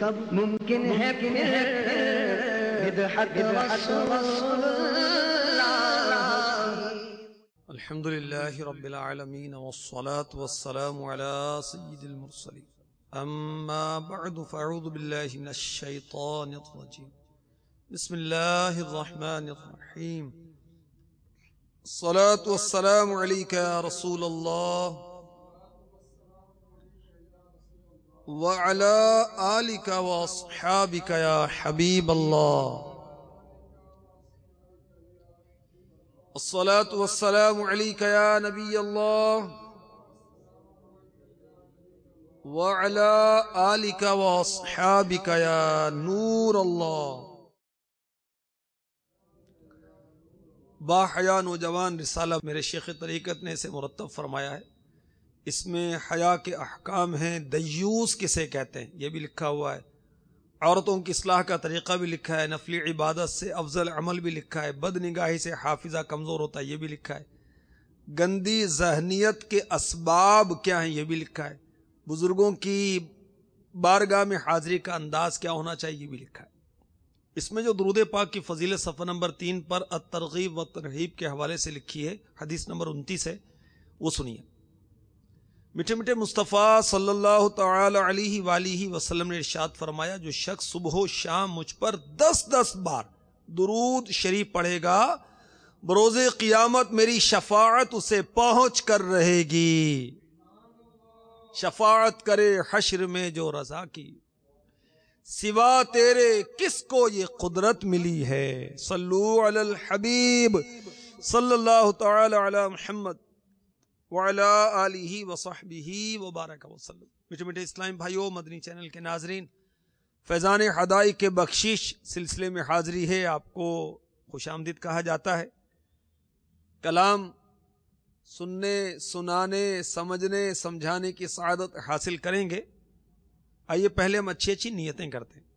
سب ممکن ہے پھر بدعت رسول الحمد للہ رب العالمین والصلاة والسلام على سید المرسلین اما بعد فاعوذ باللہ من الشیطان الرجیم بسم اللہ الرحمن الرحیم الصلاة والسلام علیک یا رسول اللہ وعلى آلک واصحابک یا حبیب اللہ الصلاة والسلام علیک یا نبی اللہ وعلى آلک واصحابک یا نور اللہ. باحیا نوجوان رسالہ میرے شیخ طریقت نے اسے مرتب فرمایا ہے. اس میں حیا کے احکام ہیں. دیوس کسے کہتے ہیں یہ بھی لکھا ہوا ہے. عورتوں کی اصلاح کا طریقہ بھی لکھا ہے. نفلی عبادت سے افضل عمل بھی لکھا ہے. بد نگاہی سے حافظہ کمزور ہوتا ہے یہ بھی لکھا ہے. گندی ذہنیت کے اسباب کیا ہیں یہ بھی لکھا ہے. بزرگوں کی بارگاہ میں حاضری کا انداز کیا ہونا چاہیے یہ بھی لکھا ہے. اس میں جو درود پاک کی فضیلت صفحہ نمبر 3 پر الترغیب و ترہیب کے حوالے سے لکھی ہے حدیث نمبر 29 ہے وہ سنیے. میٹھے میٹھے مصطفیٰ صلی اللہ تعالی علیہ وآلہ وسلم نے ارشاد فرمایا جو شخص صبح و شام مجھ پر 10 بار درود شریف پڑھے گا بروز قیامت میری شفاعت اسے پہنچ کر رہے گی. شفاعت کرے حشر میں جو رضا کی سوا تیرے کس کو یہ قدرت ملی ہے. صلو علی الحبیب صلی اللہ تعالی علی محمد وعلی آلہ وصحبہ وبارک وسلم. میٹھے میٹھے اسلام بھائیو، مدنی چینل کے ناظرین، فیضان حدائق کے بخشش سلسلے میں حاضری ہے. آپ کو خوش آمدید کہا جاتا ہے. کلام سننے، سنانے، سمجھنے، سمجھانے کی سعادت حاصل کریں گے. آئیے پہلے ہم اچھی اچھی نیتیں کرتے ہیں.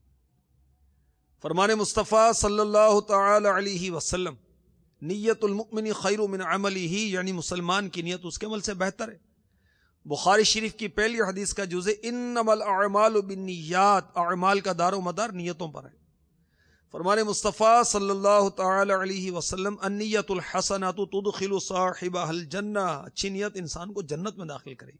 فرمان مصطفیٰ صلی اللہ تعالی علیہ وسلم نیت المؤمن خیر من عملہ، یعنی مسلمان کی نیت اس کے عمل سے بہتر ہے. بخاری شریف کی پہلی حدیث کا جزء انما الاعمال بالنیات، اعمال کا دار و مدار نیتوں پر ہے. فرمان مصطفیٰ صلی اللہ تعالی علیہ وسلم النیت الحسنۃ تدخل صاحبها الجنہ، اچھی نیت انسان کو جنت میں داخل کرے.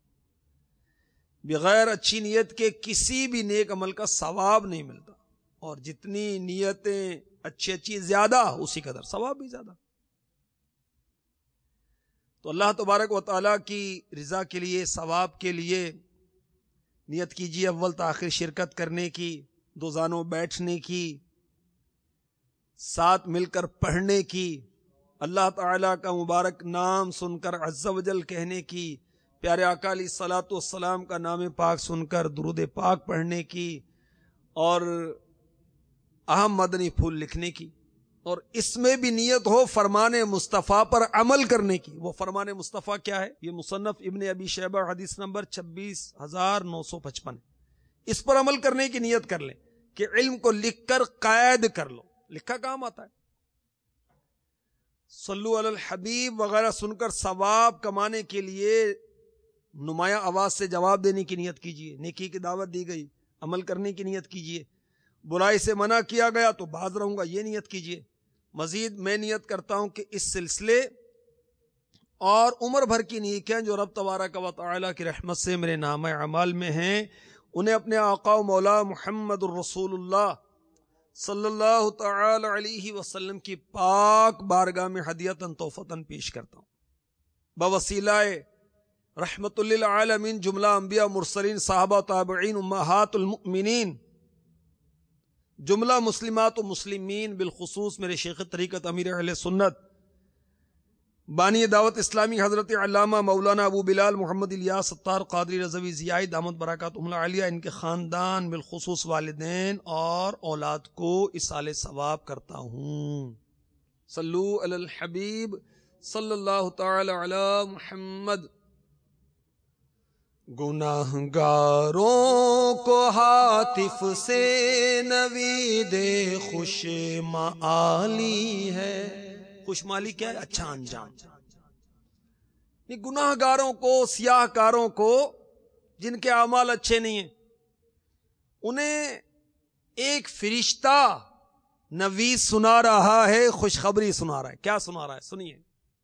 بغیر اچھی نیت کے کسی بھی نیک عمل کا ثواب نہیں ملتا، اور جتنی نیتیں اچھی زیادہ اسی قدر ثواب بھی زیادہ. تو اللہ تبارک و تعالیٰ کی رضا کے لیے، ثواب کے لیے نیت کیجیے اول تاخیر شرکت کرنے کی، دوزانوں بیٹھنے کی، ساتھ مل کر پڑھنے کی، اللہ تعالیٰ کا مبارک نام سن کر عز و جل کہنے کی، پیارے آقا علیہ الصلوۃ والسلام کا نام پاک سن کر درود پاک پڑھنے کی، اور اہم مدنی پھول لکھنے کی. اور اس میں بھی نیت ہو فرمان مصطفیٰ پر عمل کرنے کی. وہ فرمان مصطفیٰ کیا ہے؟ یہ مصنف ابن ابی شیبہ حدیث نمبر 26,955. اس پر عمل کرنے کی نیت کر لیں کہ علم کو لکھ کر قید کر لو. لکھا کام آتا ہے. صلو علی الحبیب وغیرہ سن کر ثواب کمانے کے لیے نمایاں آواز سے جواب دینے کی نیت کیجیے. نیکی کی دعوت دی گئی، عمل کرنے کی نیت کیجیے. برائی سے منع کیا گیا تو باز رہوں گا، یہ نیت کیجیے. مزید میں نیت کرتا ہوں کہ اس سلسلے اور عمر بھر کی نیکیاں جو رب تبارک و تعالی کی رحمت سے میرے نامہ اعمال میں ہیں، انہیں اپنے آقا و مولا محمد الرسول اللہ صلی اللہ تعالی علیہ وسلم کی پاک بارگاہ میں ہدیۃً تحفۃً پیش کرتا ہوں. بوسیلہ رحمت للعالمین جملہ انبیاء، مرسلین، صحابہ، تابعین، امہات المؤمنین، جملہ مسلمات و مسلمین، بالخصوص میرے شیخ طریقت امیر اہل سنت بانی دعوت اسلامی حضرت علامہ مولانا ابو بلال محمد الیاس ستار قادری رضوی ضیائی دامت برکاتہم العالیہ، ان کے خاندان بالخصوص والدین اور اولاد کو اصال ثواب کرتا ہوں. صلو علی الحبیب صلی اللہ تعالی علی محمد. گناہگاروں کو ہاتف سے نوید خوش معالی ہے. خوشمالی کیا ہے؟ اچھا انجام. یہ گناہگاروں کو، سیاہ کاروں کو، جن کے اعمال اچھے نہیں ہیں، انہیں ایک فرشتہ نوید سنا رہا ہے، خوشخبری سنا رہا ہے. کیا سنا رہا ہے؟ سنیے.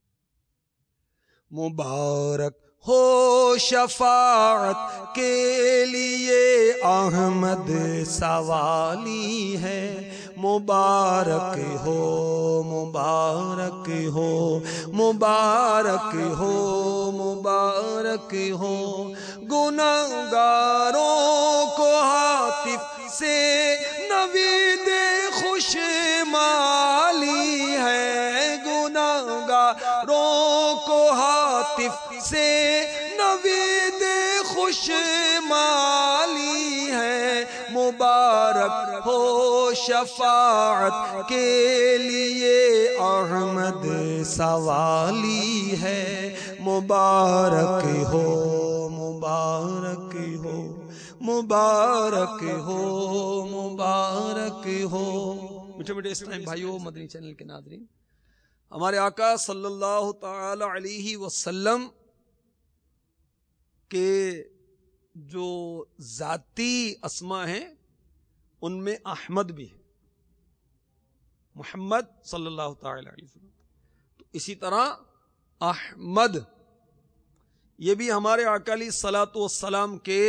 مبارک ہو شفاعت کے لیے احمد سوالی ہے، مبارک ہو مبارک ہو مبارک ہو مبارک ہو، گنہگاروں کو ہاتف سے نوید خوش مالی ہے، گنہگاروں کو ہاتف سے نوید خوش مالی ہے، مبارک ہو شفاعت کے لیے احمد سوالی ہے، مبارک ہو مبارک ہو مبارک ہو مبارک ہو. میٹھے میٹھے اسلام بھائیو، مدنی چینل کے ناظرین، ہمارے آقا صلی اللہ تعالی علیہ وسلم کے جو ذاتی اسما ہیں ان میں احمد بھی ہے، محمد صلی اللہ تعالی علیہ وسلم. تو اسی طرح احمد یہ بھی ہمارے آقا علیہ الصلوۃ والسلام کے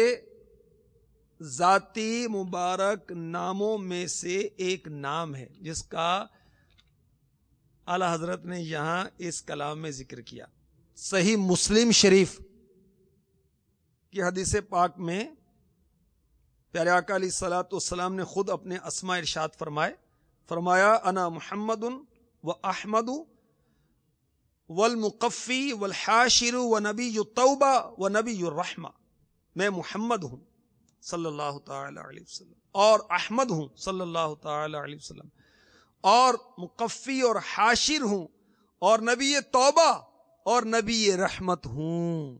ذاتی مبارک ناموں میں سے ایک نام ہے، جس کا اعلی حضرت نے یہاں اس کلام میں ذکر کیا. صحیح مسلم شریف کی حدیث پاک میں پیارے آقا علیہ الصلوۃ والسلام نے خود اپنے اسماء ارشاد فرمایا انا محمد و احمد والمقفی والحاشر ونبی التوبہ ونبی الرحمہ. میں محمد ہوں صلی اللہ تعالی علیہ وسلم، اور احمد ہوں صلی اللہ تعالی علیہ وسلم، اور مقفی اور حاشر ہوں، اور نبی توبہ اور نبی رحمت ہوں.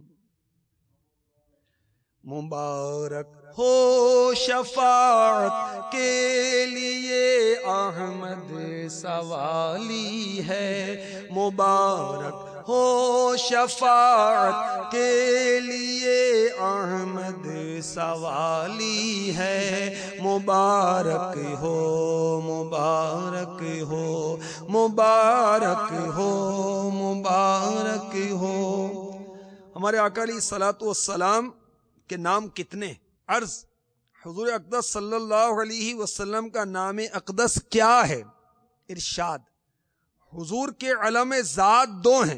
مبارک ہو شفاعت کے لیے احمد سوالی ہے، مبارک ہو شفاعت کے لیے احمد سوالی ہے، مبارک ہو مبارک ہو مبارک ہو مبارک ہو. ہمارے آقا علیہ الصلوۃ والسلام کے نام کتنے؟ عرض حضور اقدس صلی اللہ علیہ وسلم کا نام اقدس کیا ہے؟ ارشاد حضور کے علم ذات دو ہیں،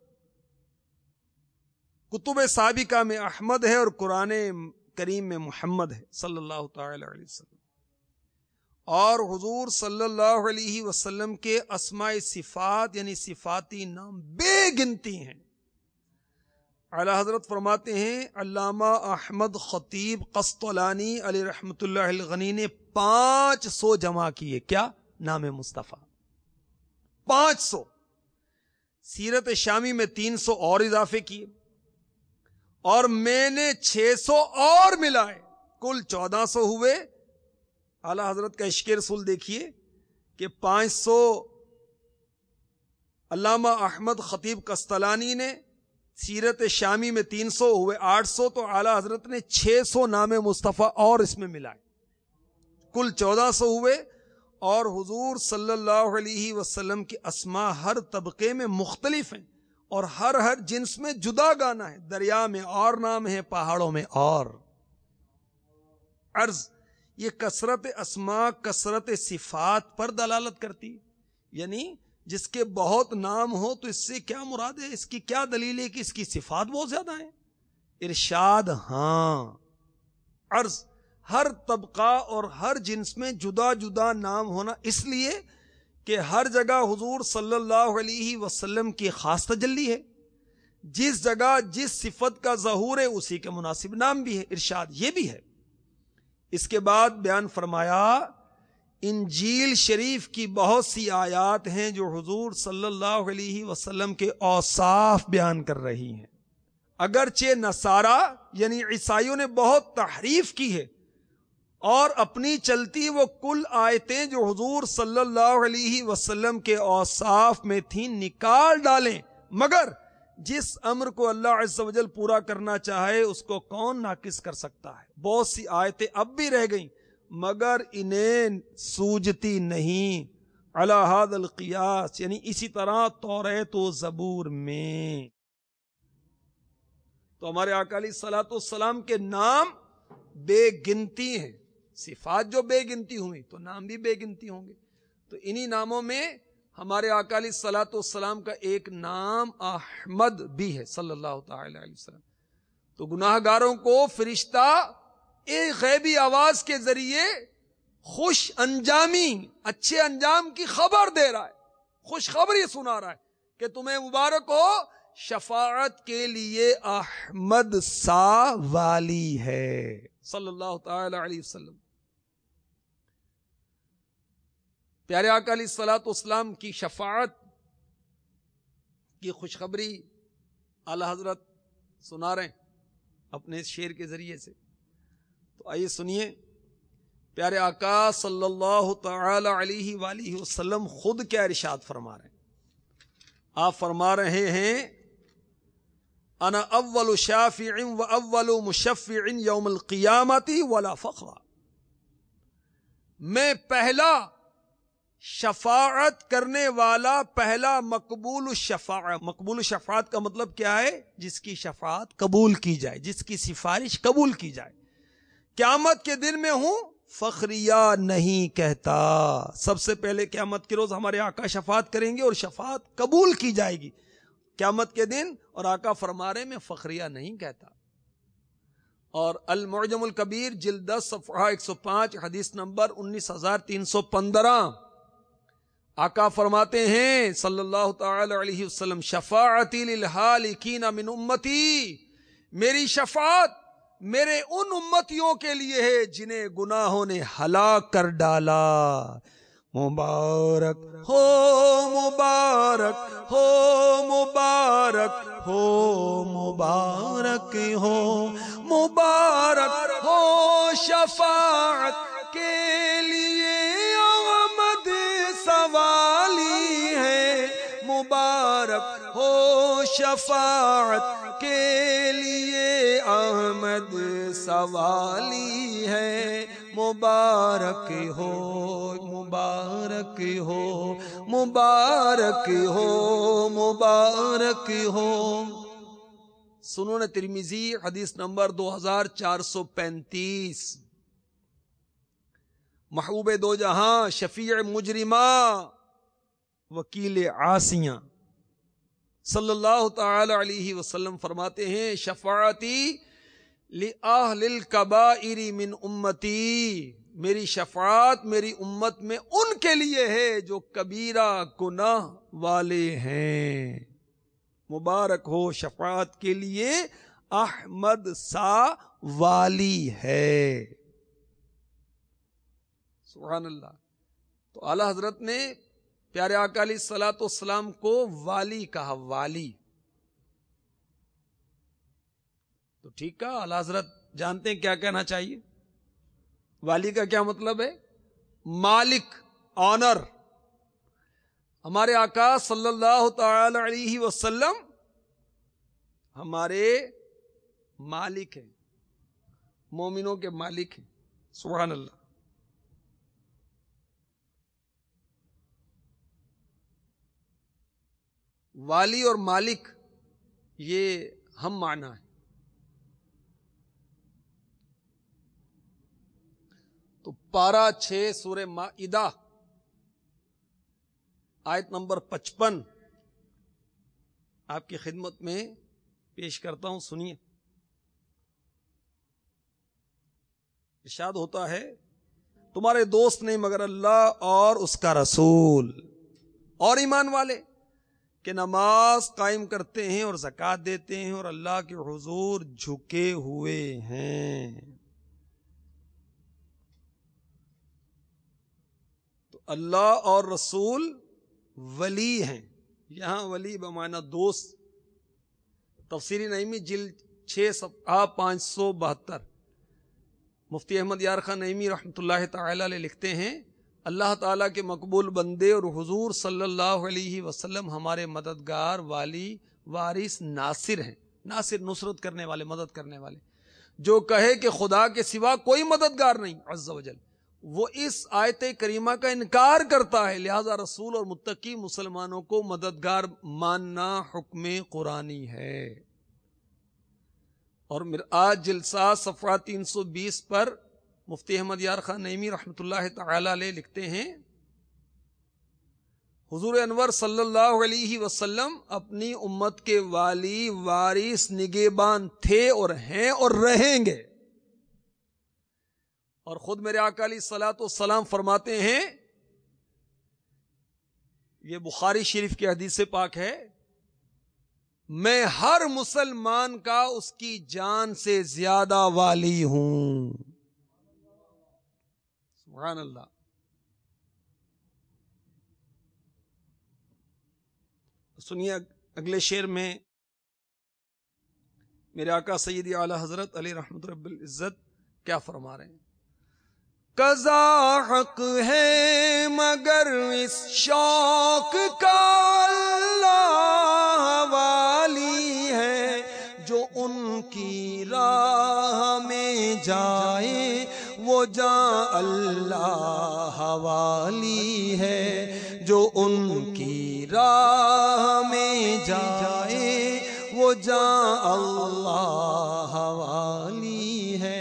کتب سابقہ میں احمد ہے اور قرآن کریم میں محمد ہے صلی اللہ تعالی علیہ وسلم. اور حضور صلی اللہ علیہ وسلم کے اسماء صفات یعنی صفاتی نام بے گنتی ہیں. اعلی حضرت فرماتے ہیں علامہ احمد خطیب قسطلانی علیہ رحمت اللہ الغنی نے 500 جمع کیے. کیا؟ نام مصطفیٰ 500. سیرت شامی میں 300 اور اضافے کیے، اور میں نے 600 اور ملائے، کل 1400 ہوئے. اعلی حضرت کا عشق رسول دیکھیے کہ 500 علامہ احمد خطیب قسطلانی نے، سیرت شامی میں 300 ہوئے 800، تو اعلی حضرت نے 600 نام مصطفیٰ اور اس میں ملائے، کل 1400 ہوئے. اور حضور صلی اللہ علیہ وسلم کے اسماء ہر طبقے میں مختلف ہیں اور ہر جنس میں جدا گانا ہے. دریا میں اور نام ہے، پہاڑوں میں اور. عرض یہ کثرت اسماء کثرت صفات پر دلالت کرتی، یعنی جس کے بہت نام ہو تو اس سے کیا مراد ہے؟ اس کی کیا دلیل ہے کہ اس کی صفات بہت زیادہ ہیں؟ ارشاد ہاں. عرض ہر طبقہ اور ہر جنس میں جدا جدا نام ہونا اس لیے کہ ہر جگہ حضور صلی اللہ علیہ وسلم کی خاص تجلی ہے، جس جگہ جس صفت کا ظہور ہے اسی کے مناسب نام بھی ہے. ارشاد یہ بھی ہے. اس کے بعد بیان فرمایا انجیل شریف کی بہت سی آیات ہیں جو حضور صلی اللہ علیہ وسلم کے اوصاف بیان کر رہی ہیں. اگرچہ نصارہ یعنی عیسائیوں نے بہت تحریف کی ہے اور اپنی چلتی وہ کل آیتیں جو حضور صلی اللہ علیہ وسلم کے اوصاف میں تھیں نکال ڈالیں، مگر جس امر کو اللہ عز و جل پورا کرنا چاہے اس کو کون ناقص کر سکتا ہے؟ بہت سی آیتیں اب بھی رہ گئیں مگر انہیں سوجتی نہیں، علی ھذا القیاس، یعنی اسی طرح توریت و زبور میں۔ تو ہمارے آقا علیہ الصلوۃ والسلام کے نام بے گنتی ہیں، صفات جو بے گنتی ہوئی تو نام بھی بے گنتی ہوں گے۔ تو انہی ناموں میں ہمارے آقا علیہ الصلوۃ والسلام کا ایک نام احمد بھی ہے صلی اللہ تعالی علیہ وسلم۔ تو گناہ گاروں کو فرشتہ ایک غیبی آواز کے ذریعے خوش انجامی، اچھے انجام کی خبر دے رہا ہے، خوشخبری سنا رہا ہے کہ تمہیں مبارک ہو، شفاعت کے لیے احمد سا والی ہے صلی اللہ تعالی علیہ وسلم۔ پیارے آقا علیہ الصلوۃ والسلام کی شفاعت کی خوشخبری اعلی حضرت سنا رہے ہیں اپنے اس شعر کے ذریعے سے۔ تو آئیے سنیے، پیارے آقا صلی اللہ تعالی علیہ وآلہ وسلم خود کیا ارشاد فرما رہے ہیں۔ آپ فرما رہے ہیں انا اول شافع و اول مشفع یوم القیامت ولا فخر، میں پہلا شفاعت کرنے والا، پہلا مقبول الشفاعت۔ مقبول الشفاعت کا مطلب کیا ہے؟ جس کی شفاعت قبول کی جائے، جس کی سفارش قبول کی جائے۔ قیامت کے دن میں ہوں، فخریہ نہیں کہتا۔ سب سے پہلے قیامت کے روز ہمارے آقا شفاعت کریں گے اور شفاعت قبول کی جائے گی قیامت کے دن، اور آقا فرما رہے میں فخریہ نہیں کہتا۔ اور المعجم الکبیر جلد 10 صفحہ 105 حدیث نمبر 19315 آقا فرماتے ہیں صلی اللہ تعالی علیہ وسلم، شفاعتی للہالکین من امتی، میری شفاعت میرے ان امتیوں کے لیے ہے جنہیں گناہوں نے ہلاک کر ڈالا۔ مبارک ہو، مبارک ہو، مبارک ہو، مبارک ہو، مبارک ہو شفاعت کے لیے احمد سوالی ہے، مبارک ہو شفاعت کے لیے احمد سوالی ہے، مبارک ہو، مبارک ہو، مبارک ہو، مبارک ہو۔ سنن ترمذی حدیث نمبر 2435۔ محبوب دو جہاں، شفیع مجرمہ، وکیل عاصیاں صلی اللہ تعالی علیہ وسلم فرماتے ہیں، شفاعتی لأہل الکبائر من امتی، میری شفاعت میری امت میں ان کے لیے ہے جو کبیرہ گناہ والے ہیں۔ مبارک ہو شفاعت کے لیے احمد سا والی ہے۔ سبحان اللہ۔ تو اعلی حضرت نے پیارے آقا علیہ الصلوۃ والسلام کو والی کہا، والی۔ تو ٹھیک ہے، اعلی حضرت جانتے ہیں کیا کہنا چاہیے۔ والی کا کیا مطلب ہے؟ مالک، آنر۔ ہمارے آقا صلی اللہ تعالی علیہ وسلم ہمارے مالک ہیں، مومنوں کے مالک ہیں۔ سبحان اللہ۔ والی اور مالک یہ ہم معنی ہے۔ تو پارہ 6 سورہ مائدہ آیت نمبر 55 آپ کی خدمت میں پیش کرتا ہوں، سنیے۔ ارشاد ہوتا ہے، تمہارے دوست نہیں مگر اللہ اور اس کا رسول اور ایمان والے کہ نماز قائم کرتے ہیں اور زکوٰۃ دیتے ہیں اور اللہ کے حضور جھکے ہوئے ہیں۔ تو اللہ اور رسول ولی ہیں۔ یہاں ولی بمعنی دوست۔ تفسیر نعیمی جلد 6 صفحہ 572 مفتی احمد یار خان نعیمی رحمۃ اللہ تعالی علیہ لکھتے ہیں، اللہ تعالیٰ کے مقبول بندے اور حضور صلی اللہ علیہ وسلم ہمارے مددگار، والی، وارث، ناصر ہیں۔ ناصر نصرت کرنے والے، مدد کرنے والے۔ جو کہے کہ خدا کے سوا کوئی مددگار نہیں عز و جل، وہ اس آیت کریمہ کا انکار کرتا ہے، لہذا رسول اور متقی مسلمانوں کو مددگار ماننا حکم قرآنی ہے۔ اور مرآت جلسہ صفحہ 320 پر مفتی احمد یار خان نعیمی رحمۃ اللہ تعالی علیہ لکھتے ہیں، حضور انور صلی اللہ علیہ وسلم اپنی امت کے والی، وارث، نگہبان تھے اور ہیں اور رہیں گے۔ اور خود میرے آقا علیہ الصلوۃ والسلام فرماتے ہیں، یہ بخاری شریف کی حدیث پاک ہے، میں ہر مسلمان کا اس کی جان سے زیادہ والی ہوں۔ سبحان اللہ۔ سنیے اگلے شعر میں میرے آقا سیدی اعلی حضرت علی رحمت رب العزت کیا فرما رہے ہیں؟ قضا حق ہے مگر اس شوق کا اللہ والی ہے، جو ان کی راہ میں جائے وہ جاں اللہ والی ہے، جو ان کی راہ میں جائے وہ جاں اللہ والی ہے۔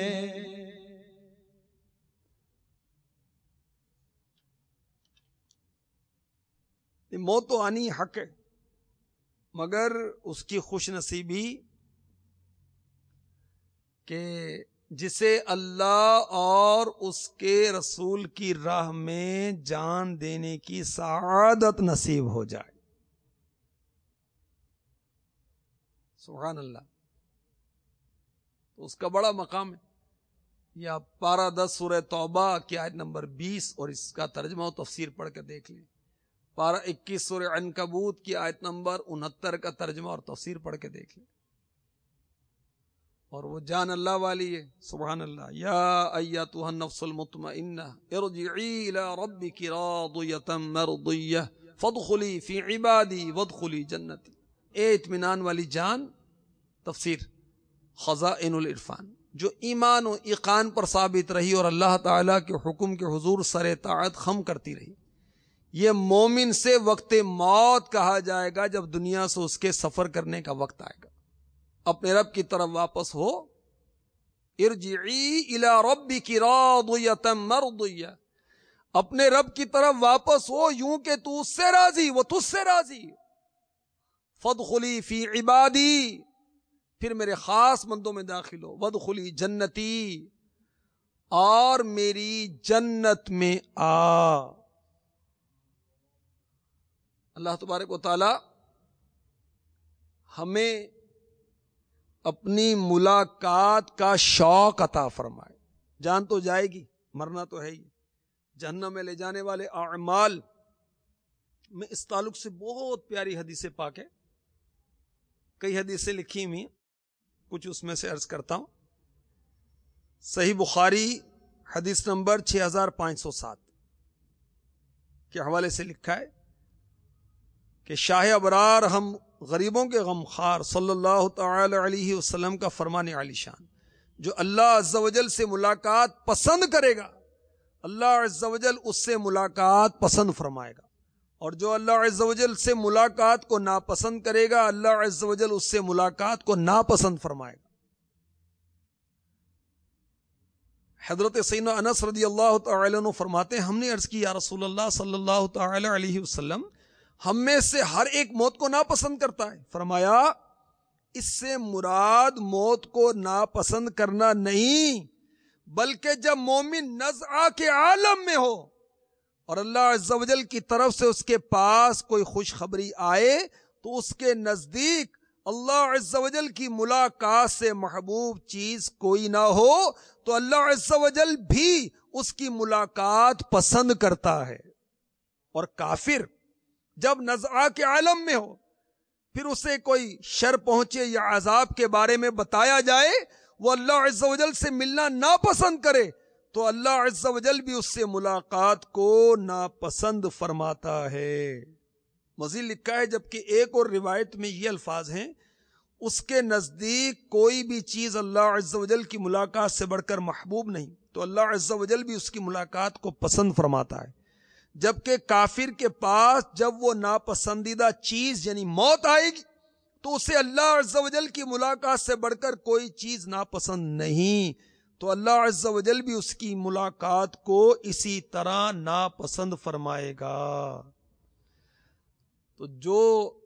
موت تو آنی حق ہے، مگر اس کی خوش نصیبی کہ جسے اللہ اور اس کے رسول کی راہ میں جان دینے کی سعادت نصیب ہو جائے۔ سبحان اللہ۔ تو اس کا بڑا مقام ہے۔ یا پارہ 10 سورہ توبہ کی آیت نمبر 20 اور اس کا ترجمہ و تفسیر پڑھ کر دیکھ لیں۔ پارہ 21 سورہ عنکبوت کی آیت نمبر 69 کا ترجمہ اور تفسیر پڑھ کے دیکھ لیں۔ اور وہ جان اللہ والی ہے۔ سبحان اللہ۔ یا ایتھا النفس المطمئنہ ارجعی الی ربک راضیۃ مرضیہ فادخلی فی عبادی وادخلی جنتی۔ اے اطمینان والی جان، تفسیر خزائن العرفان، جو ایمان و ایقان پر ثابت رہی اور اللہ تعالیٰ کے حکم کے حضور سر طاعت خم کرتی رہی، یہ مومن سے وقت موت کہا جائے گا جب دنیا سے اس کے سفر کرنے کا وقت آئے گا، اپنے رب کی طرف واپس ہو۔ ارجعی الی ربک راضیۃ مرضیہ، اپنے رب کی طرف واپس ہو یوں کہ تو اس سے راضی، وہ تجھ سے راضی۔ فادخلی فی عبادی، پھر میرے خاص بندوں میں داخل ہو۔ وادخلی جنتی، اور میری جنت میں آ۔ اللہ تبارک و تعالی ہمیں اپنی ملاقات کا شوق عطا فرمائے۔ جان تو جائے گی، مرنا تو ہے ہی۔ جہنم میں لے جانے والے اعمال میں اس تعلق سے بہت پیاری حدیث پاک ہے، کئی حدیثیں لکھی ہوئی ہیں، کچھ اس میں سے عرض کرتا ہوں۔ صحیح بخاری حدیث نمبر 6507 کے حوالے سے لکھا ہے کہ شاہ ابرار ہم غریبوں کے غمخوار صلی اللہ تعالی علیہ وسلم کا فرمان عالی شان، جو اللہ عز و جل سے ملاقات پسند کرے گا اللہ عز و جل اس سے ملاقات پسند فرمائے گا، اور جو اللہ عز و جل سے ملاقات کو ناپسند کرے گا اللہ عز و جل اس سے ملاقات کو ناپسند فرمائے گا۔ حضرت سیدنا انس رضی اللہ تعالی عنہ فرماتے ہیں، ہم نے عرض کی یا رسول اللہ صلی اللہ تعالی علیہ وسلم، ہم میں سے ہر ایک موت کو ناپسند کرتا ہے۔ فرمایا اس سے مراد موت کو ناپسند کرنا نہیں، بلکہ جب مومن نزعہ کے عالم میں ہو اور اللہ عز و جل کی طرف سے اس کے پاس کوئی خوشخبری آئے تو اس کے نزدیک اللہ عز و جل کی ملاقات سے محبوب چیز کوئی نہ ہو تو اللہ عز و جل بھی اس کی ملاقات پسند کرتا ہے۔ اور کافر جب نزعہ کے عالم میں ہو، پھر اسے کوئی شر پہنچے یا عذاب کے بارے میں بتایا جائے، وہ اللہ عز و جل سے ملنا ناپسند کرے تو اللہ عز و جل بھی اس سے ملاقات کو ناپسند فرماتا ہے۔ مزید لکھا ہے، جبکہ ایک اور روایت میں یہ الفاظ ہیں، اس کے نزدیک کوئی بھی چیز اللہ عز و جل کی ملاقات سے بڑھ کر محبوب نہیں، تو اللہ عز و جل بھی اس کی ملاقات کو پسند فرماتا ہے. جبکہ کافر کے پاس جب وہ ناپسندیدہ چیز یعنی موت آئے گی تو اسے اللہ عز و جل کی ملاقات سے بڑھ کر کوئی چیز ناپسند نہیں، تو اللہ عز و جل بھی اس کی ملاقات کو اسی طرح ناپسند فرمائے گا. تو جو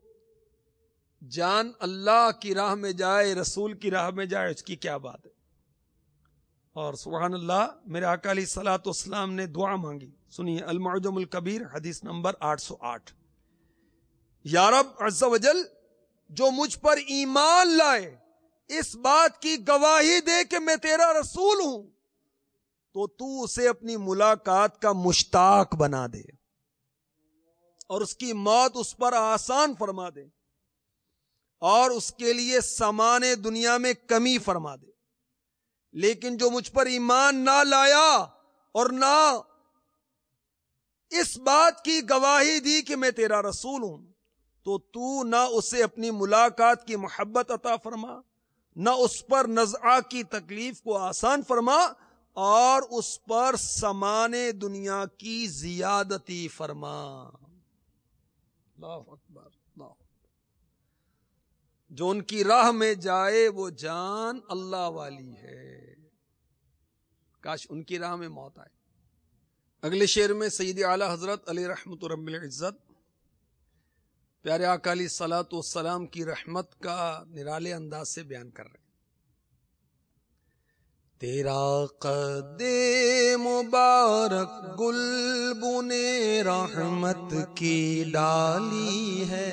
جان اللہ کی راہ میں جائے، رسول کی راہ میں جائے، اس کی کیا بات ہے. اور سبحان اللہ، میرے آقا علیہ الصلوۃ والسلام نے دعا مانگی، سنیے المعجم الکبیر حدیث نمبر 808. یا رب عز و جل، جو مجھ پر ایمان لائے، اس بات کی گواہی دے کہ میں تیرا رسول ہوں، تو اسے اپنی ملاقات کا مشتاق بنا دے اور اس کی موت اس پر آسان فرما دے اور اس کے لیے سامان دنیا میں کمی فرما دے. لیکن جو مجھ پر ایمان نہ لایا اور نہ اس بات کی گواہی دی کہ میں تیرا رسول ہوں، تو نہ اسے اپنی ملاقات کی محبت عطا فرما، نہ اس پر نزعہ کی تکلیف کو آسان فرما، اور اس پر سامان دنیا کی زیادتی فرما. اللہ اکبر. اللہ. جو ان کی راہ میں جائے وہ جان اللہ والی ہے. کاش ان کی راہ میں موت آئے. اگلے شعر میں سید اعلی حضرت علی رحمت رب العزت پیارے آقا علیہ الصلوۃ والسلام کی رحمت کا نرالے انداز سے بیان کر رہے ہیں. تیرا قد مبارک گلبن رحمت کی ڈالی ہے،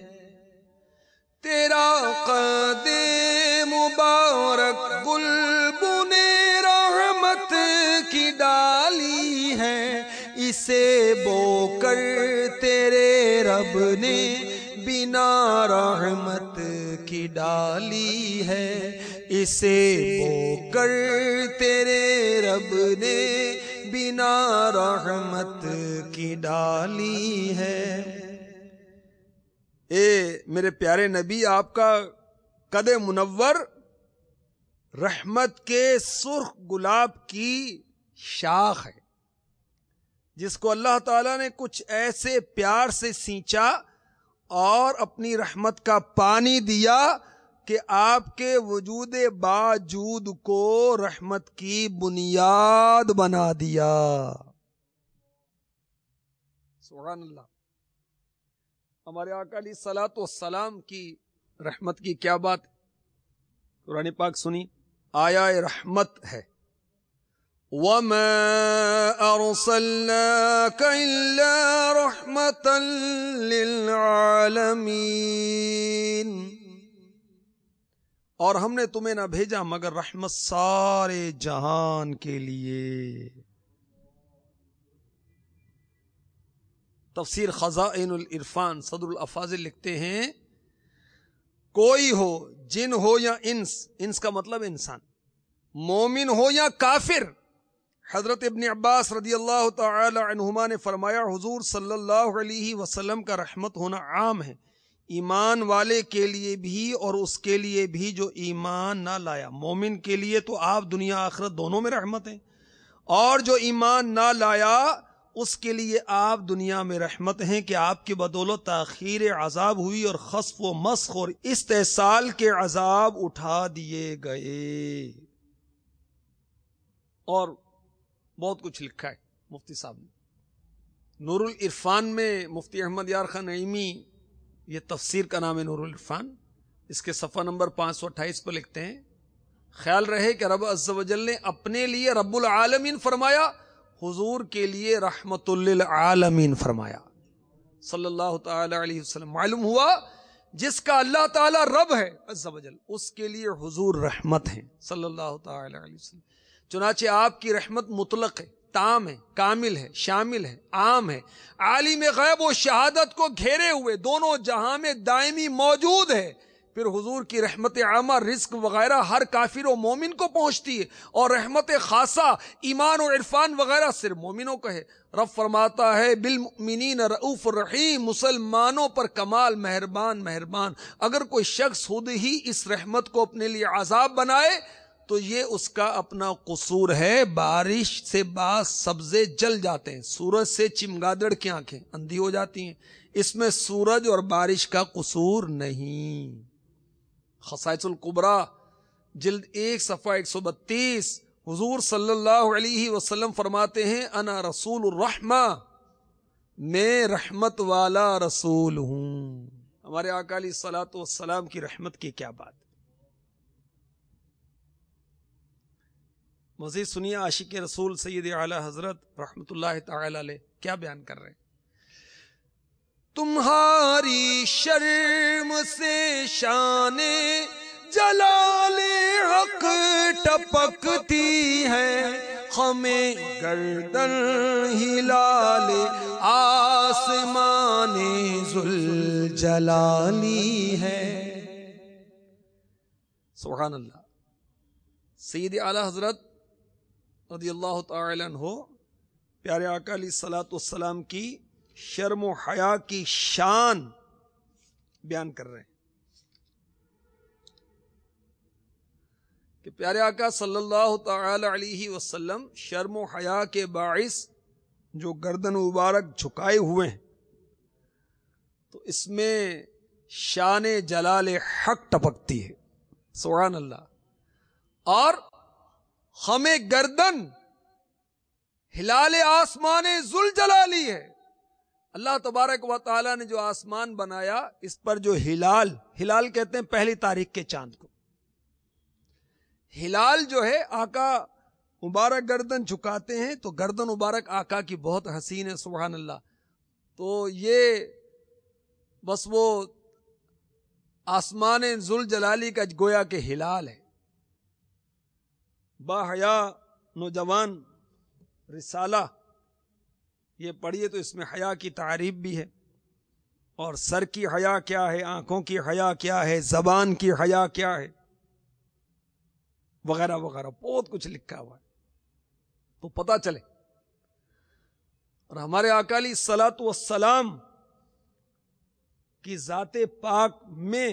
تیرا قد مبارک گلبن رحمت کی ڈالی ہے، اسے بو کر تیرے رب نے بنا رحمت کی ڈالی ہے، اسے بو کر تیرے رب نے بنا رحمت کی ڈالی ہے. اے میرے پیارے نبی، آپ کا قد منور رحمت کے سرخ گلاب کی شاخ ہے، جس کو اللہ تعالیٰ نے کچھ ایسے پیار سے سینچا اور اپنی رحمت کا پانی دیا کہ آپ کے وجود باوجود کو رحمت کی بنیاد بنا دیا. سبحان اللہ. ہمارے آقا علیہ الصلوۃ والسلام کی رحمت کی کیا بات. قرآن پاک سنی، آیا رحمت ہے. وَمَا أَرْسَلْنَاكَ إِلَّا رَحْمَةً لِّلْعَالَمِينَ، اور ہم نے تمہیں نہ بھیجا مگر رحمت سارے جہان کے لیے. تفسیر خزائن العرفان صدر الافاضل لکھتے ہیں، کوئی ہو، جن ہو یا انس، انس کا مطلب انسان، مومن ہو یا کافر. حضرت ابن عباس رضی اللہ تعالی عنہما نے فرمایا، حضور صلی اللہ علیہ وسلم کا رحمت ہونا عام ہے، ایمان والے کے لیے بھی اور اس کے لیے بھی جو ایمان نہ لایا. مومن کے لیے تو آپ دنیا آخرت دونوں میں رحمت ہیں، اور جو ایمان نہ لایا اس کے لیے آپ دنیا میں رحمت ہیں کہ آپ کی بدولت تاخیر عذاب ہوئی اور خسف و مسخ اور استحصال کے عذاب اٹھا دیے گئے. اور بہت کچھ لکھا ہے مفتی صاحب نے. نور العرفان میں مفتی احمد یار خان نعیمی، یہ تفسیر کا نام ہے نور العرفان، اس کے صفحہ نمبر 528 پر لکھتے ہیں، خیال رہے کہ رب عز و جل نے اپنے لیے رب العالمین فرمایا، حضور کے لیے رحمت للعالمین فرمایا صلی اللہ تعالی علیہ وسلم. معلوم ہوا جس کا اللہ تعالی رب ہے عز و جل، اس کے لیے حضور رحمت ہیں صلی اللہ تعالی علیہ وسلم. چنانچہ آپ کی رحمت مطلق ہے، تام ہے، کامل ہے، شامل ہے، عام ہے، عالم غیب و شہادت کو گھیرے ہوئے دونوں جہاں میں دائمی موجود ہے. پھر حضور کی رحمت عامہ رزق وغیرہ ہر کافر و مومن کو پہنچتی ہے، اور رحمت خاصہ ایمان و عرفان وغیرہ صرف مومنوں کا ہے۔ رب فرماتا ہے بالمؤمنین رؤوف الرحیم، مسلمانوں پر کمال مہربان۔ اگر کوئی شخص خود ہی اس رحمت کو اپنے لیے عذاب بنائے تو یہ اس کا اپنا قصور ہے۔ بارش سے بعض سبزے جل جاتے ہیں، سورج سے چمگادڑ کی آنکھیں اندھی ہو جاتی ہیں، اس میں سورج اور بارش کا قصور نہیں۔ خصائص الکبریٰ جلد 1 صفحہ 132، حضور صلی اللہ علیہ وسلم فرماتے ہیں انا رسول الرحمہ، میں رحمت والا رسول ہوں۔ ہمارے آقا علیہ الصلوۃ والسلام کی رحمت کی کیا بات۔ مزید سنیے عاشق رسول سید اعلی حضرت رحمت اللہ تعالی علیہ کیا بیان کر رہے ہیں۔ تمہاری شرم سے شان جلال حق ٹپکتی ہے، ہمیں گردن ہلال آسمان ذوالجلالی ہے۔ سبحان اللہ۔ سید اعلی حضرت رضی اللہ تعالی عنہ پیارے آقا علیہ الصلوۃ والسلام کی شرم و حیا کی شان بیان کر رہے ہیں کہ پیارے آقا صلی اللہ تعالی علیہ وسلم شرم و حیا کے باعث جو گردن مبارک جھکائے ہوئے ہیں، تو اس میں شان جلال حق ٹپکتی ہے۔ سبحان اللہ۔ اور ہمیں گردن ہلال آسمان ذوالجلالی ہے۔ اللہ تبارک و تعالی نے جو آسمان بنایا، اس پر جو ہلال کہتے ہیں پہلی تاریخ کے چاند کو۔ ہلال جو ہے آقا مبارک گردن جھکاتے ہیں تو گردن مبارک آقا کی بہت حسین ہے۔ سبحان اللہ۔ تو یہ بس وہ آسمان ذوالجلالی کا گویا کہ ہلال ہے۔ با حیا نوجوان رسالہ یہ پڑھیے تو اس میں حیا کی تعریف بھی ہے، اور سر کی حیا کیا ہے، آنکھوں کی حیا کیا ہے، زبان کی حیا کیا ہے، وغیرہ وغیرہ بہت کچھ لکھا ہوا ہے تو پتہ چلے۔ اور ہمارے آقا علیہ الصلوۃ والسلام کی ذات پاک میں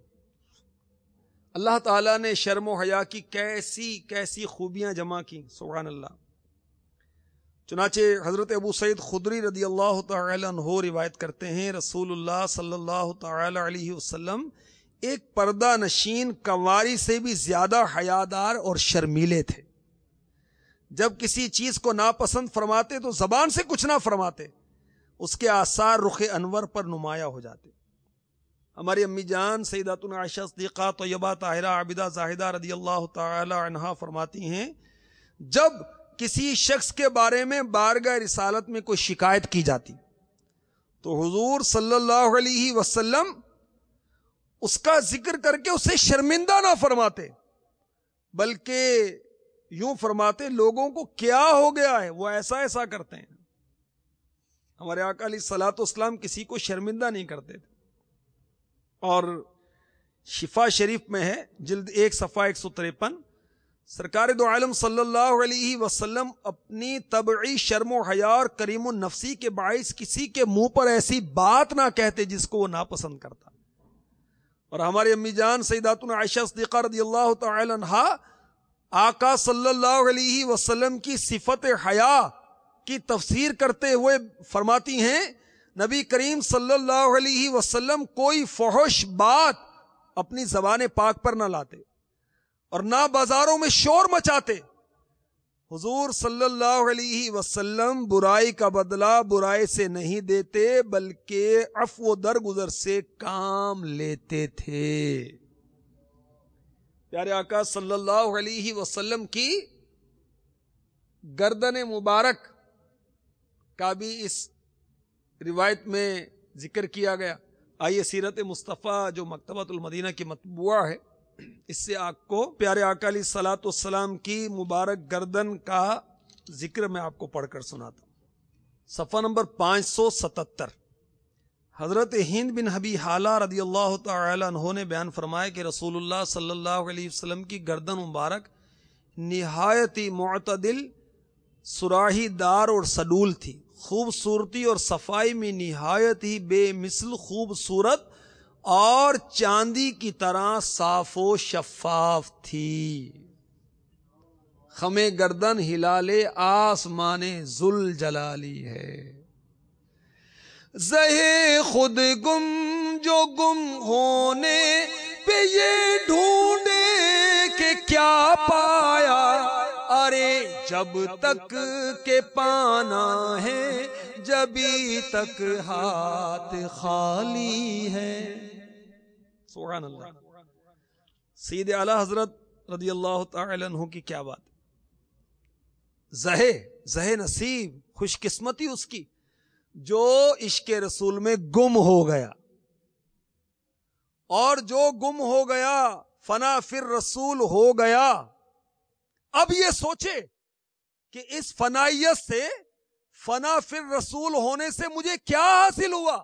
اللہ تعالیٰ نے شرم و حیا کی کیسی خوبیاں جمع کی۔ سبحان اللہ۔ چنانچہ حضرت ابو سعید خدری رضی اللہ تعالی عنہ روایت کرتے ہیں رسول اللہ صلی اللہ تعالی علیہ وسلم ایک پردہ نشین کنواری سے بھی زیادہ حیادار اور شرمیلے تھے۔ جب کسی چیز کو ناپسند فرماتے تو زبان سے کچھ نہ فرماتے، اس کے آثار رخ انور پر نمایاں ہو جاتے۔ ہماری امی جان سیداتنا عائشہ صدیقہ طیبہ طاہرہ عابدہ زاہدہ رضی اللہ تعالی عنہا فرماتی ہیں جب کسی شخص کے بارے میں بارگاہ رسالت میں کوئی شکایت کی جاتی تو حضور صلی اللہ علیہ وسلم اس کا ذکر کر کے اسے شرمندہ نہ فرماتے، بلکہ یوں فرماتے لوگوں کو کیا ہو گیا ہے، وہ ایسا کرتے ہیں۔ ہمارے آقا علیہ الصلوۃ والسلام کسی کو شرمندہ نہیں کرتے تھے۔ اور شفا شریف میں ہے جلد 1 صفحہ 153، سرکار دو عالم صلی اللہ علیہ وسلم اپنی طبعی شرم و حیا اور کریم النفسی کے باعث کسی کے منہ پر ایسی بات نہ کہتے جس کو وہ ناپسند کرتا۔ اور ہماری امی جان سیداتنا عائشہ صدیقہ رضی اللہ تعالی عنہا آقا صلی اللہ علیہ وسلم کی صفت حیا کی تفسیر کرتے ہوئے فرماتی ہیں نبی کریم صلی اللہ علیہ وسلم کوئی فحش بات اپنی زبان پاک پر نہ لاتے اور نہ بازاروں میں شور مچاتے۔ حضور صلی اللہ علیہ وسلم برائی کا بدلہ برائی سے نہیں دیتے بلکہ عفو و درگزر سے کام لیتے تھے۔ پیارے آقا صلی اللہ علیہ وسلم کی گردن مبارک کا بھی اس روایت میں ذکر کیا گیا۔ آئیے سیرت مصطفیٰ جو مکتبۃ المدینہ کی مطبوعہ ہے اس سے آپ کو پیارے آقا علیہ الصلوۃ والسلام کی مبارک گردن کا ذکر میں آپ کو پڑھ کر سناتا ہوں۔ صفحہ نمبر 577۔ حضرت ہند بن ابی حالہ رضی اللہ تعالی عنہ نے بیان فرمایا کہ رسول اللہ صلی اللہ علیہ وسلم کی گردن مبارک نہایت ہی معتدل سراہی دار اور سڈول تھی، خوبصورتی اور صفائی میں نہایت ہی بے مثل خوبصورت اور چاندی کی طرح صاف و شفاف تھی۔ خمے گردن ہلالے آسمان ذوالجلالی ہے، زہے خود گم جو گم ہونے پہ یہ ڈھونڈے کہ کیا پایا، ارے جب تک کہ پانا ہے جبھی تک ہاتھ خالی ہے۔ سبحان اللہ۔ سید اعلی حضرت رضی اللہ تعالی عنہ کی کیا بات، زہے نصیب، خوش قسمتی اس کی جو عشق رسول میں گم ہو گیا، اور جو گم ہو گیا فنا فر رسول ہو گیا۔ اب یہ سوچے کہ اس فنائیت سے، فنا فر رسول ہونے سے مجھے کیا حاصل ہوا؟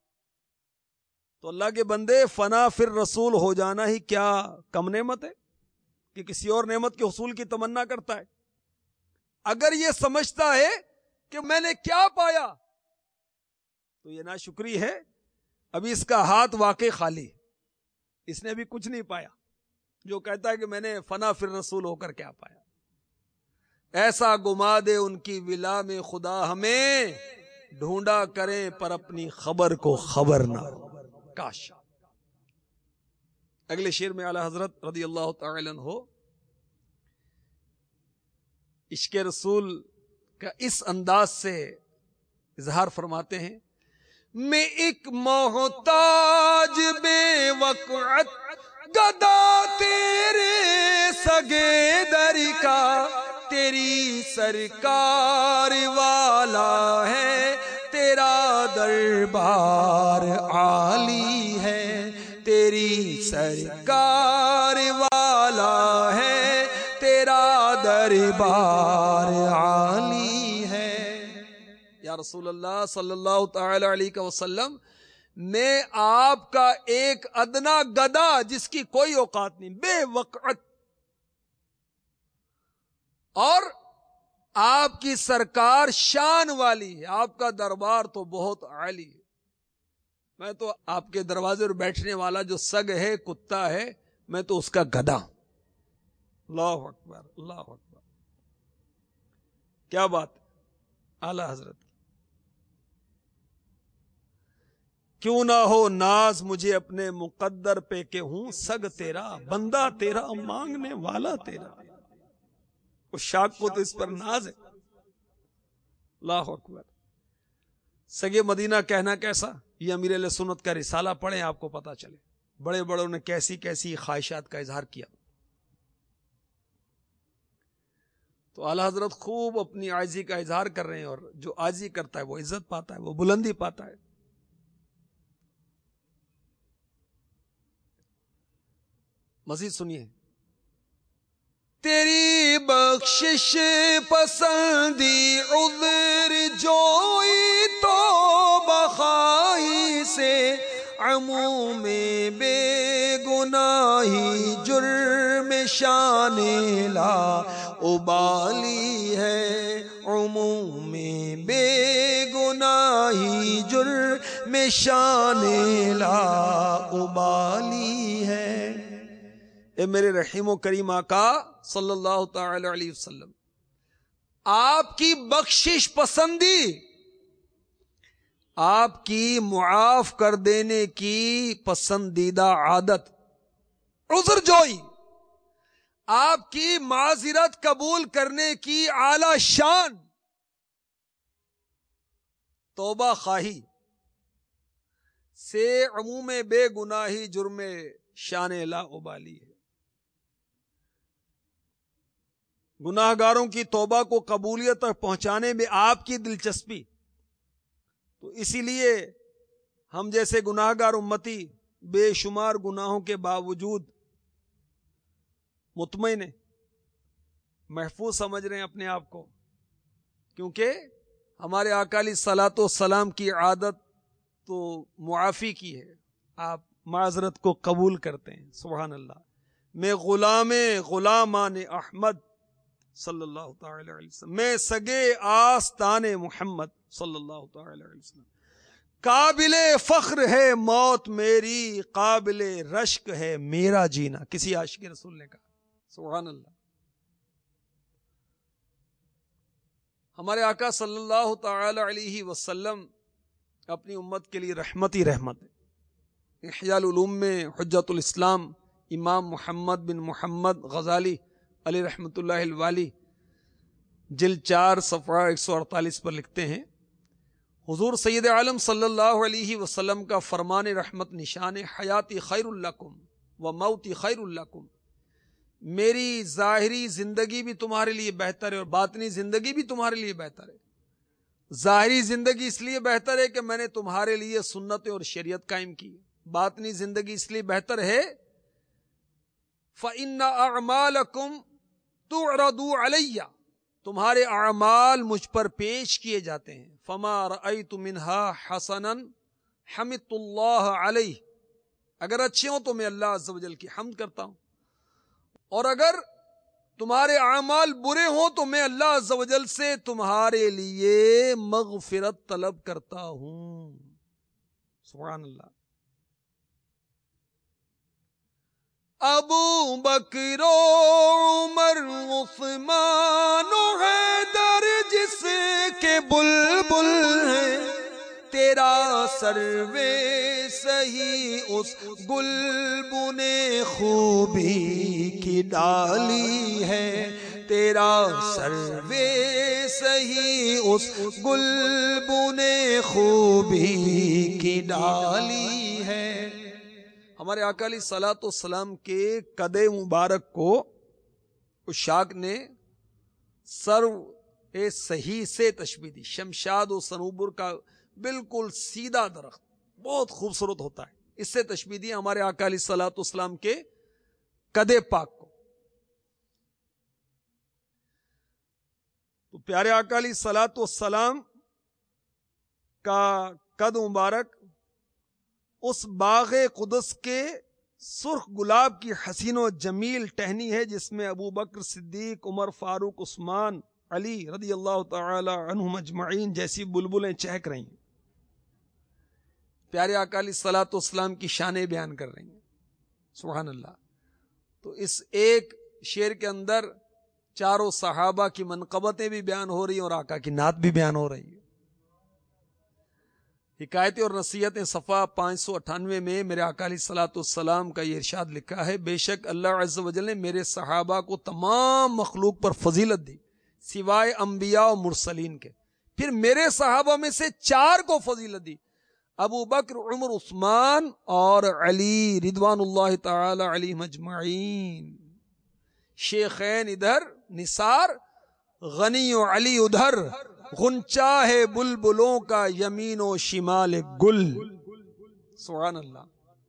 تو اللہ کے بندے، فنا فر رسول ہو جانا ہی کیا کم نعمت ہے کہ کسی اور نعمت کے حصول کی تمنا کرتا ہے؟ اگر یہ سمجھتا ہے کہ میں نے کیا پایا تو یہ ناشکری ہے، ابھی اس کا ہاتھ واقعی خالی ہے، اس نے ابھی کچھ نہیں پایا۔ جو کہتا ہے کہ میں نے فنا فر رسول ہو کر کیا پایا، ایسا گما دے ان کی ولا میں خدا ہمیں، ڈھونڈا کریں پر اپنی خبر کو خبر نہ ہو۔ کاش۔ اگلے شعر میں اعلی حضرت رضی اللہ تعالی عنہ عشق رسول کا اس انداز سے اظہار فرماتے ہیں، میں ایک محتاج بے وقعت گدا تیرے سگے در کا، تیری سرکار والا ہے تیرا دربار عالی ہے، تیری سرکار والا ہے تیرا دربار عالی ہے۔ یا رسول اللہ صلی اللہ تعالی علیہ وسلم، میں آپ کا ایک ادنا گدا جس کی کوئی اوقات نہیں، بے وقعت، اور آپ کی سرکار شان والی ہے، آپ کا دربار تو بہت عالی ہے، میں تو آپ کے دروازے پر بیٹھنے والا جو سگ ہے، کتا ہے، میں تو اس کا گدا ہوں۔ اللہ اکبر، اللہ اکبر، کیا بات ہے اعلی حضرت کی۔ کیوں نہ ہو ناز مجھے اپنے مقدر پہ کہ ہوں سگ تیرا، بندہ تیرا، مانگنے والا تیرا، اس شاک کو تو اس پر ناز ہے۔ اللہ اکبر۔ سگے مدینہ کہنا کیسا، یہ امیر اہل سنت کا رسالہ پڑھیں، آپ کو پتا چلے بڑے بڑوں نے کیسی کیسی خواہشات کا اظہار کیا۔ تو اعلی حضرت خوب اپنی عاجزی کا اظہار کر رہے ہیں، اور جو عاجزی کرتا ہے وہ عزت پاتا ہے، وہ بلندی پاتا ہے۔ مزید سنیے، تیری بخشش پسندی عذر جوئی تو بخواہی سے، عموم بے گناہی جرم شان لا ابالی ہے، عموم بے گناہی جرم شان لا ابالی ہے۔ اے میرے رحیم و کریم آقا صلی اللہ تعالی علیہ وسلم، آپ کی بخشش پسندی، آپ کی معاف کر دینے کی پسندیدہ عادت، عذر جوئی، آپ کی معذرت قبول کرنے کی اعلی شان، توبہ خواہی سے عموم بے گناہی جرم شان لا ابالی ہے۔ گناہ گاروں کی توبہ کو قبولیت تک پہنچانے میں آپ کی دلچسپی، تو اسی لیے ہم جیسے گناہ گار امتی بے شمار گناہوں کے باوجود مطمئن ہیں، محفوظ سمجھ رہے ہیں اپنے آپ کو، کیونکہ ہمارے آقا علیہ الصلوۃ والسلام کی عادت تو معافی کی ہے، آپ معذرت کو قبول کرتے ہیں. سبحان اللہ. میں غلامان احمد صلی اللہ تعالی علیہ وسلم، میں سگے آستان محمد صلی اللہ تعالی علیہ وسلم. قابل فخر ہے موت میری، قابل رشک ہے میرا جینا. کسی عاشق رسول نے کہا. سبحان اللہ. ہمارے آقا صلی اللہ تعالی علیہ وسلم اپنی امت کے لیے رحمت ہی رحمت ہے. احیاء العلوم میں حجت الاسلام امام محمد بن محمد غزالی علی رحمت اللہ الوالی جلد 4 صفحہ 148 پر لکھتے ہیں، حضور سید عالم صلی اللہ علیہ وسلم کا فرمان رحمت نشان حیاتی خیر لکم و موتی خیر لکم. میری ظاہری زندگی بھی تمہارے لیے بہتر ہے اور باطنی زندگی بھی تمہارے لیے بہتر ہے. ظاہری زندگی اس لیے بہتر ہے کہ میں نے تمہارے لیے سنتیں اور شریعت قائم کی. باطنی زندگی اس لیے بہتر ہے فَإِنَّ أَعْمَالَكُمْ تُعْرَضُ عَلَيَّ، تمہارے اعمال مجھ پر پیش کیے جاتے ہیں. فَمَا رَأَيْتُ مِنْهَا حَسَنًا حَمِدْتُ اللَّهَ عَلَيْهِ، اگر اچھے ہوں تو میں اللہ عز و جل کی حمد کرتا ہوں، اور اگر تمہارے اعمال برے ہوں تو میں اللہ عز و جل سے تمہارے لیے مغفرت طلب کرتا ہوں. سبحان اللہ. ابو بکر و عمر عثمان و حیدر جس کے بلبل ہیں، تیرا سروے سہی اس گلبن خوبی کی ڈالی ہے، تیرا سروے سہی اس گلبن خوبی کی ڈالی ہے. ہمارے آقا علیہ الصلوۃ والسلام کے قد مبارک کو عشاق نے سرو صحیح سے تشبیہ دی. شمشاد و صنوبر کا بالکل سیدھا درخت بہت خوبصورت ہوتا ہے، اس سے تشبیہ دی ہمارے آقا علیہ الصلوۃ والسلام کے قد پاک کو. تو پیارے آقا علیہ الصلوۃ والسلام کا قد مبارک اس باغ قدس کے سرخ گلاب کی حسین و جمیل ٹہنی ہے جس میں ابو بکر صدیق، عمر فاروق، عثمان، علی رضی اللہ تعالی عنہم اجمعین جیسی بلبلیں چہک رہی ہیں. پیارے آقا علیہ الصلوۃ والسلام کی شانیں بیان کر رہی ہیں. سبحان اللہ. تو اس ایک شعر کے اندر چاروں صحابہ کی منقبتیں بھی بیان ہو رہی ہیں اور آقا کی نعت بھی بیان ہو رہی ہے. حکایتیں اور نصیحتیں صفحہ 598 میں میرے آقا علیہ الصلوۃ والسلام کا یہ ارشاد لکھا ہے، بے شک اللہ عز و جل نے میرے صحابہ کو تمام مخلوق پر فضیلت دی سوائے انبیاء و مرسلین کے. پھر میرے صحابہ میں سے 4 کو فضیلت دی، ابو بکر، عمر، عثمان اور علی رضوان اللہ تعالی علیہم اجمعین. شیخین ادھر نثار، غنی و علی ادھر، غنچہ ہے بلبلوں کا یمین و شمال گل. سبحان اللہ.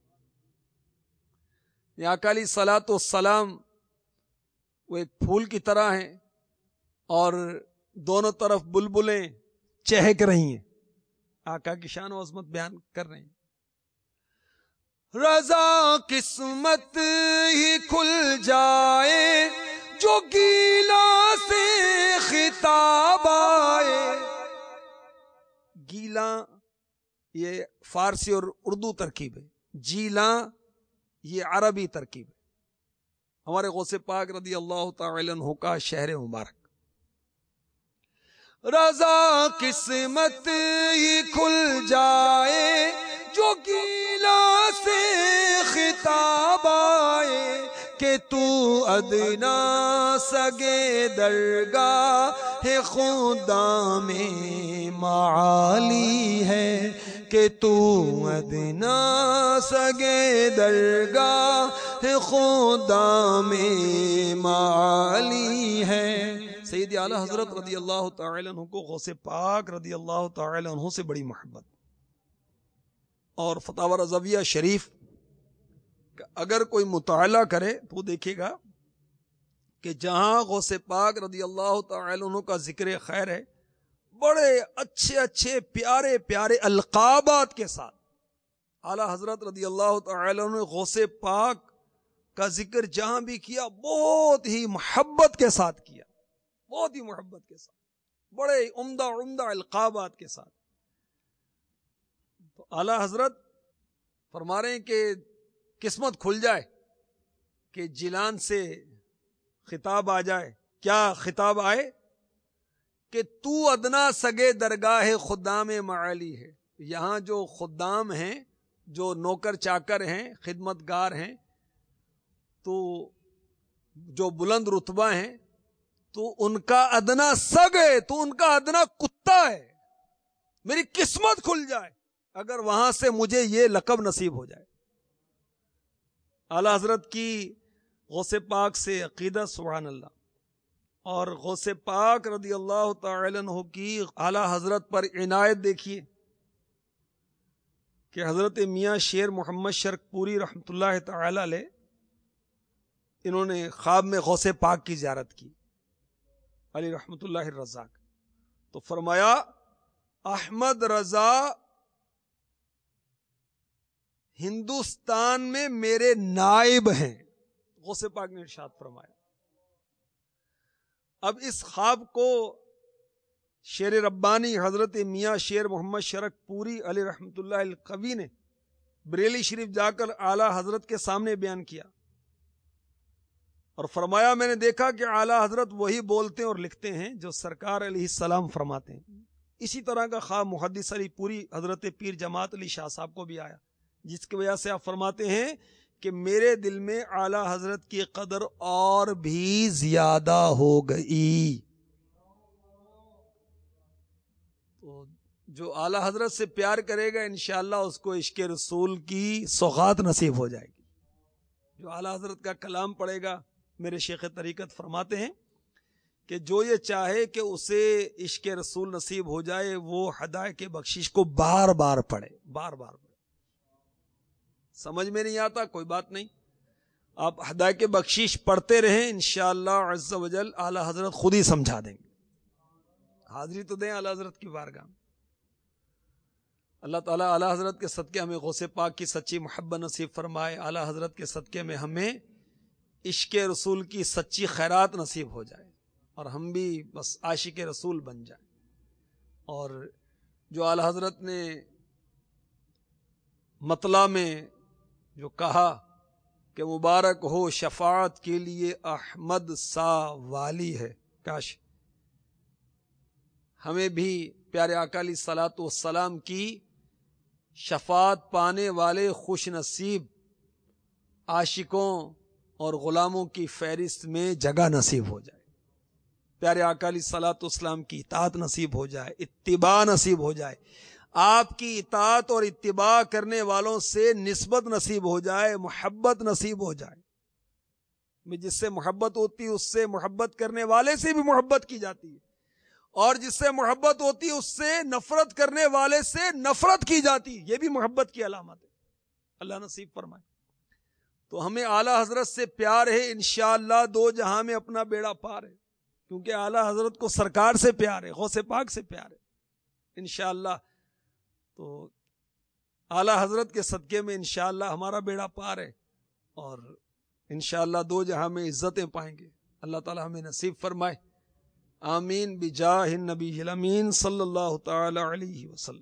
یہ آقا علیہ الصلوۃ والسلام وہ ایک پھول کی طرح ہیں اور دونوں طرف بلبلیں چہک رہی ہیں، آقا کی شان و عظمت بیان کر رہے ہیں. رضا قسمت ہی کھل جائے جو گیلا سے خطاب آئے. گیلا یہ فارسی اور اردو ترکیب ہے، جیلا یہ عربی ترکیب ہے. ہمارے غوث پاک رضی اللہ تعالی عنہ کا شہر مبارک. رضا قسمت ہی کھل جائے جو گیلا سے خطاب آئے کہ تو ادنا سگے درگاہ خدا میں معالی ہے، کہ تو ادنا سگے درگاہ خدا میں معالی ہے. سید اعلی حضرت رضی اللہ تعالی عنہ کو غوث پاک رضی اللہ تعالی عنہ سے بڑی محبت، اور فتاوی رضویہ شریف اگر کوئی مطالعہ کرے تو دیکھے گا کہ جہاں غوث پاک رضی اللہ تعالی عنہ کا ذکر خیر ہے بڑے اچھے اچھے پیارے پیارے القابات کے ساتھ اعلی حضرت رضی اللہ تعالی عنہ نے غوث پاک کا ذکر جہاں بھی کیا بہت ہی محبت کے ساتھ کیا، بہت ہی محبت کے ساتھ، بڑے عمدہ عمدہ القابات کے ساتھ. تو اعلی حضرت فرما رہے ہیں کہ قسمت کھل جائے کہ جیلان سے خطاب آ جائے. کیا خطاب آئے کہ تو ادنا سگے درگاہ خدام معالی ہے. یہاں جو خدام ہیں، جو نوکر چاکر ہیں، خدمت گار ہیں، تو جو بلند رتبہ ہیں، تو ان کا ادنا سگ ہے، تو ان کا ادنا کتا ہے. میری قسمت کھل جائے اگر وہاں سے مجھے یہ لقب نصیب ہو جائے. اعلی حضرت کی غوث پاک سے عقیدہ سبحان اللہ، اور غوث پاک رضی اللہ تعالی عنہ کی اعلی حضرت پر عنایت دیکھیے کہ حضرت میاں شیر محمد شرک پوری رحمۃ اللہ تعالی علیہ انہوں نے خواب میں غوث پاک کی زیارت کی، علی رحمۃ اللہ الرزاق. تو فرمایا احمد رضا ہندوستان میں میرے نائب ہیں. غوث پاک نے ارشاد فرمایا. اب اس خواب کو شیر ربانی حضرت میاں شیر محمد شرک پوری علی رحمۃ اللہ القوی نے بریلی شریف جا کر اعلی حضرت کے سامنے بیان کیا اور فرمایا میں نے دیکھا کہ اعلی حضرت وہی بولتے اور لکھتے ہیں جو سرکار علیہ السلام فرماتے ہیں. اسی طرح کا خواب محدث علی پوری حضرت پیر جماعت علی شاہ صاحب کو بھی آیا، جس کی وجہ سے آپ فرماتے ہیں کہ میرے دل میں اعلی حضرت کی قدر اور بھی زیادہ ہو گئی. تو جو اعلی حضرت سے پیار کرے گا انشاءاللہ اس کو عشق رسول کی سوغات نصیب ہو جائے گی. جو اعلی حضرت کا کلام پڑھے گا، میرے شیخ طریقت فرماتے ہیں کہ جو یہ چاہے کہ اسے عشق رسول نصیب ہو جائے وہ ہدایت بخشش کو بار بار پڑھے، بار بار پڑھے. سمجھ میں نہیں آتا کوئی بات نہیں، آپ ہدایت بخشش پڑھتے رہیں، انشاءاللہ عز و جل اعلی حضرت خود ہی سمجھا دیں گے. حاضری تو دیں اعلی حضرت کی بارگاہ میں. اللہ تعالیٰ اعلی حضرت کے صدقے ہمیں غوث پاک کی سچی محبت نصیب فرمائے. اعلی حضرت کے صدقے میں ہمیں عشق رسول کی سچی خیرات نصیب ہو جائے اور ہم بھی بس عاشق رسول بن جائیں. اور جو اعلی حضرت نے مطلع میں جو کہا کہ مبارک ہو شفاعت کے لیے احمد سا والی ہے، کاش ہمیں بھی پیارے آقا علیہ الصلوۃ والسلام کی شفاعت پانے والے خوش نصیب عاشقوں اور غلاموں کی فہرست میں جگہ نصیب ہو جائے. پیارے آقا علیہ الصلوۃ والسلام کی اطاعت نصیب ہو جائے، اتباع نصیب ہو جائے، آپ کی اطاعت اور اتباع کرنے والوں سے نسبت نصیب ہو جائے، محبت نصیب ہو جائے. جس سے محبت ہوتی ہے اس سے محبت کرنے والے سے بھی محبت کی جاتی ہے، اور جس سے محبت ہوتی ہے اس سے نفرت کرنے والے سے نفرت کی جاتی ہے. یہ بھی محبت کی علامت ہے. اللہ نصیب فرمائے. تو ہمیں اعلی حضرت سے پیار ہے، انشاءاللہ دو جہاں میں اپنا بیڑا پار ہے، کیونکہ اعلی حضرت کو سرکار سے پیار ہے، غوث پاک سے پیار ہے انشاءاللہ. تو اعلی حضرت کے صدقے میں انشاءاللہ ہمارا بیڑا پار ہے اور انشاءاللہ دو جہاں میں عزتیں پائیں گے. اللہ تعالی ہمیں نصیب فرمائے. آمین بجاہ النبی الامین صلی اللہ تعالی علیہ وسلم.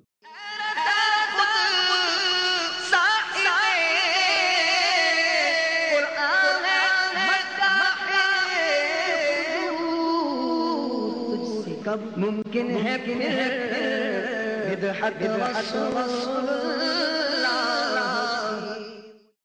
کب ممکن ہے پھر بدعت رسول